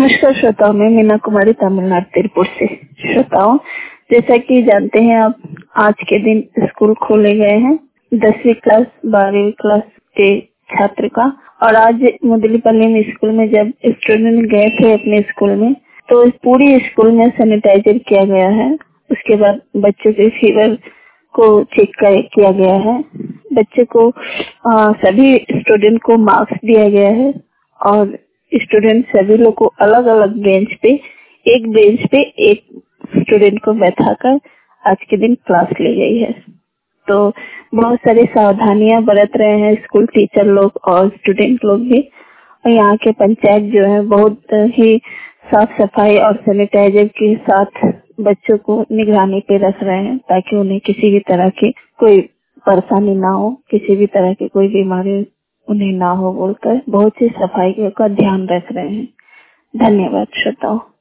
नमस्कार श्रोताओं, मैं मीना कुमारी तमिलनाडु तिरुपुर से। श्रोताओं, जैसा कि जानते हैं आप, आज के दिन स्कूल खोले गए हैं 10वीं क्लास 12वीं क्लास के छात्र का। और आज मुदलीपल्ली में स्कूल में जब स्टूडेंट गए थे अपने स्कूल में, तो पूरी स्कूल में सैनिटाइजर किया गया है। उसके बाद बच्चों के फीवर को चेक किया गया है। बच्चे को सभी स्टूडेंट को मास्क दिया गया है और स्टूडेंट सभी लोग को अलग अलग बेंच पे एक स्टूडेंट को बैठाकर आज के दिन क्लास ली गई है। तो बहुत सारी सावधानियां बरत रहे हैं स्कूल टीचर लोग और स्टूडेंट लोग भी। और यहाँ के पंचायत जो है बहुत ही साफ सफाई और सैनिटाइजर के साथ बच्चों को निगरानी पे रख रहे हैं, ताकि उन्हें किसी भी तरह की कोई परेशानी ना हो, किसी भी तरह की कोई बीमारी उन्हें ना हो बोलकर बहुत सी सफाई का ध्यान रख रहे हैं। धन्यवाद श्रोताओं।